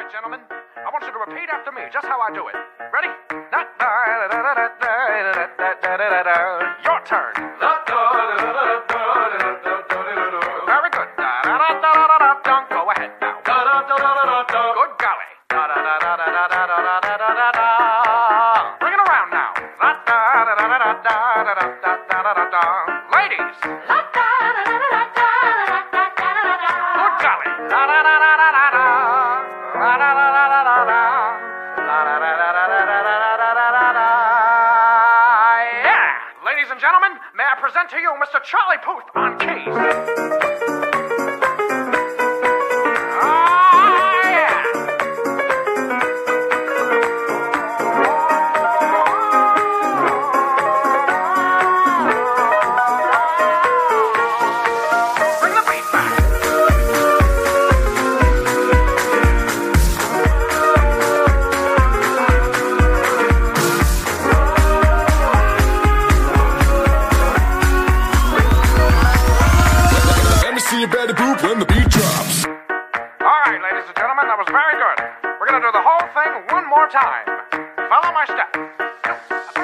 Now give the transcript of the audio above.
gentlemen. I want you to repeat after me, just how I do it. Ready? Your turn. Very good. Go ahead now. Good golly. Bring it around now. Ladies. Good golly. Yeah. Ladies and gentlemen, may I present to you Mr. Charlie Puth on keys. You better poop when the beat drops. All right, ladies and gentlemen, that was very good. We're going to do the whole thing one more time. Follow my step.